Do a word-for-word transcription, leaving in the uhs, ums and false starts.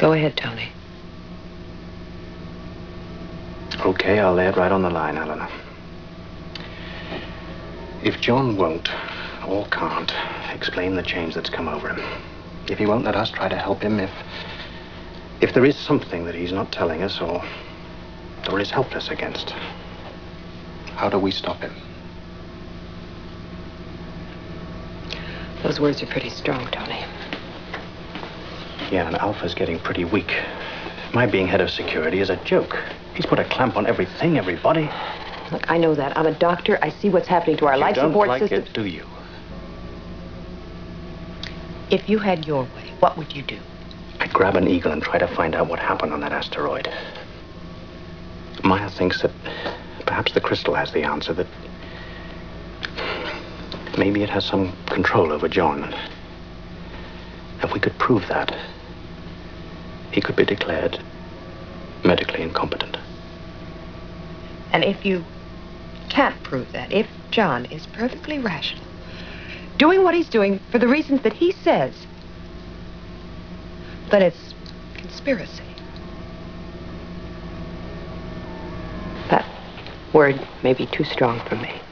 Go ahead, Tony. Okay, I'll lay it right on the line, Eleanor. If John won't, or can't, explain the change that's come over him, if he won't let us try to help him, if... if there is something that he's not telling us, or... or is helpless against, how do we stop him? Those words are pretty strong, Tony. Yeah, and Alpha's getting pretty weak. My being head of security is a joke. He's put a clamp on everything, everybody. Look, I know that. I'm a doctor. I see what's happening to our life support system. You don't like it, do you? If you had your way, what would you do? I'd grab an eagle and try to find out what happened on that asteroid. Maya thinks that perhaps the crystal has the answer, that maybe it has some control over John. If we could prove that, he could be declared medically incompetent. And if you can't prove that, if John is perfectly rational, doing what he's doing for the reasons that he says, then it's conspiracy. That word may be too strong for me.